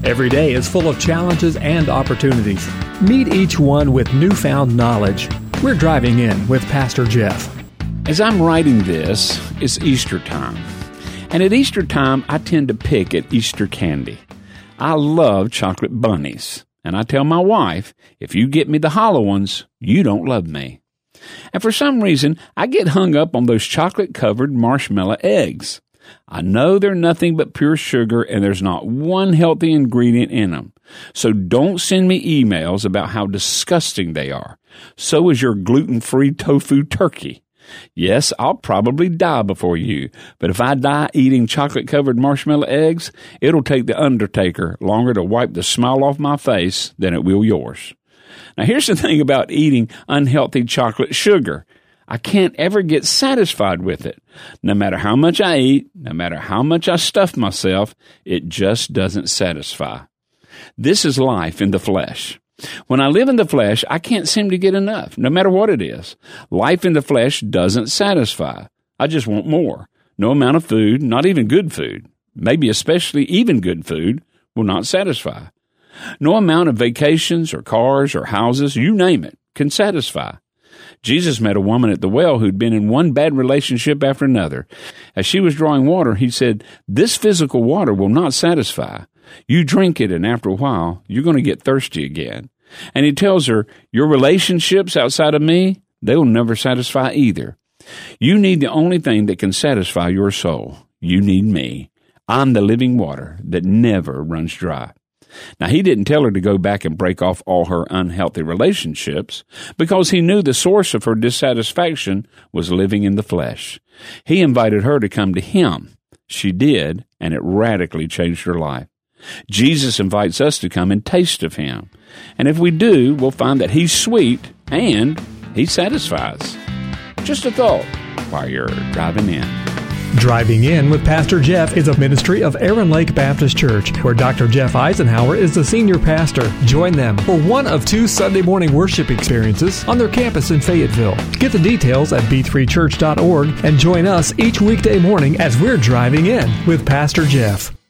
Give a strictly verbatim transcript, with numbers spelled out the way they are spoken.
Every day is full of challenges and opportunities. Meet each one with newfound knowledge. We're driving in with Pastor Jeff. As I'm writing this, it's Easter time. And at Easter time, I tend to pick at Easter candy. I love chocolate bunnies. And I tell my wife, if you get me the hollow ones, you don't love me. And for some reason, I get hung up on those chocolate-covered marshmallow eggs. I know they're nothing but pure sugar, and there's not one healthy ingredient in them. So don't send me emails about how disgusting they are. So is your gluten-free tofu turkey. Yes, I'll probably die before you, but if I die eating chocolate-covered marshmallow eggs, it'll take the Undertaker longer to wipe the smile off my face than it will yours. Now, here's the thing about eating unhealthy chocolate sugar. I can't ever get satisfied with it. No matter how much I eat, no matter how much I stuff myself, it just doesn't satisfy. This is life in the flesh. When I live in the flesh, I can't seem to get enough, no matter what it is. Life in the flesh doesn't satisfy. I just want more. No amount of food, not even good food, maybe especially even good food, will not satisfy. No amount of vacations or cars or houses, you name it, can satisfy. Jesus met a woman at the well who'd been in one bad relationship after another. As she was drawing water, he said, "This physical water will not satisfy. You drink it, and after a while, you're going to get thirsty again." And he tells her, "Your relationships outside of me, they will never satisfy either. You need the only thing that can satisfy your soul. You need me. I'm the living water that never runs dry." Now, he didn't tell her to go back and break off all her unhealthy relationships because he knew the source of her dissatisfaction was living in the flesh. He invited her to come to him. She did, and it radically changed her life. Jesus invites us to come and taste of him. And if we do, we'll find that he's sweet and he satisfies. Just a thought while you're driving in. Driving In with Pastor Jeff is a ministry of Aaron Lake Baptist Church, where Doctor Jeff Eisenhower is the senior pastor. Join them for one of two Sunday morning worship experiences on their campus in Fayetteville. Get the details at b three church dot org and join us each weekday morning as we're driving in with Pastor Jeff.